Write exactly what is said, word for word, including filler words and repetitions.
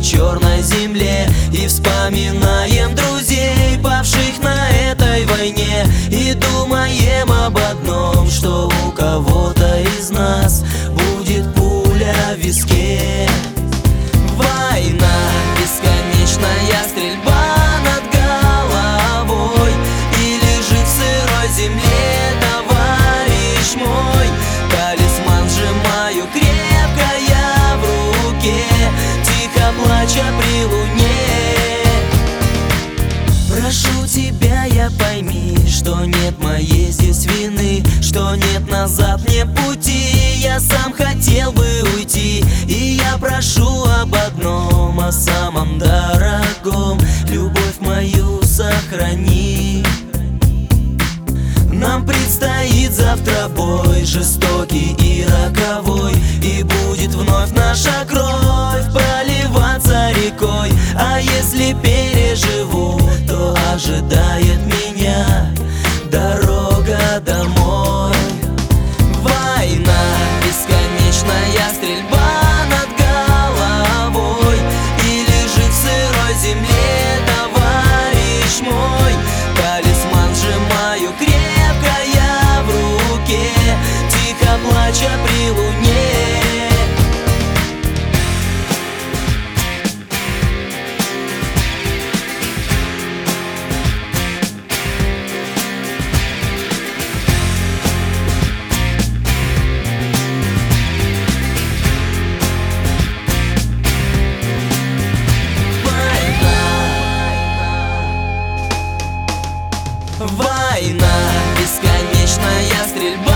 черной земле и вспоминаем друзей, павших на этой войне, и думаем об одном, что у кого-то из нас будет пуля в виске. Война, бесконечная стрельба над головой, и лежит в сырой земле товарищ мой. Талисман сжимаю крепко я в руке, тихо плача при луне. Прошу тебя, я пойми, что нет моей здесь вины, что нет назад мне пути. Я сам хотел бы уйти, и я прошу об одном, о самом дорогом: любовь мою сохрани. Нам предстоит завтра бой, жестокий и роковой, и будет вновь наша кровь проливаться рекой. А если переживу, то ожидает меня дорога домой. Война, бесконечная стрельба над головой, и лежит в сырой земле товарищ мой. Талисман сжимаю крепко я в руке, тихо плача при луне. Война, бесконечная стрельба